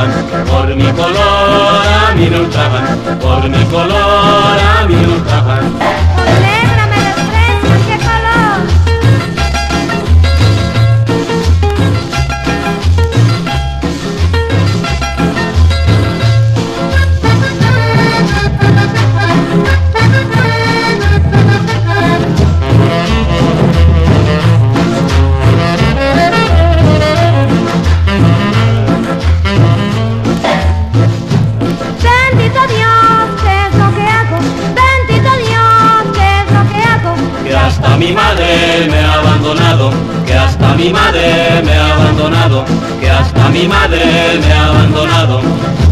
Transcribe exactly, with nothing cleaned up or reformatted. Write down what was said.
ultrajan, por mi color a mí me ultrajan, por mi color a mí me ultrajan. Por negra me desprecian, ¿qué color? Hasta mi madre me ha abandonado, que hasta mi madre me ha abandonado, que hasta mi madre me ha abandonado.